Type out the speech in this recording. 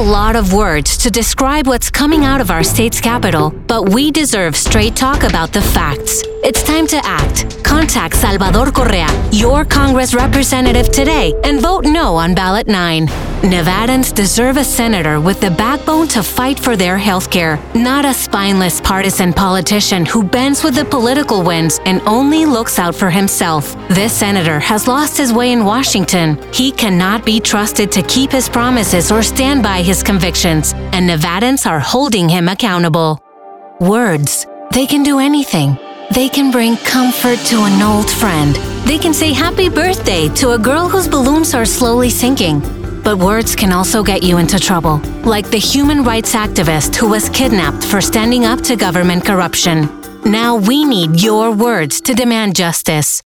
lot of words to describe what's coming out of our state's capital, but we deserve straight talk about the facts. It's time to act. Contact Salvador Correa, your Congress representative today, and vote no on ballot 9. Nevadans deserve a senator with the backbone to fight for their health care, not a spineless partisan politician who bends with the political winds and only looks out for himself. This senator has lost his way in Washington. He cannot be trusted to keep his promises or stand by his convictions, and Nevadans are holding him accountable. Words, they can do anything. They can bring comfort to an old friend. They can say happy birthday to a girl whose balloons are slowly sinking. But words can also get you into trouble, like the human rights activist who was kidnapped for standing up to government corruption. Now we need your words to demand justice.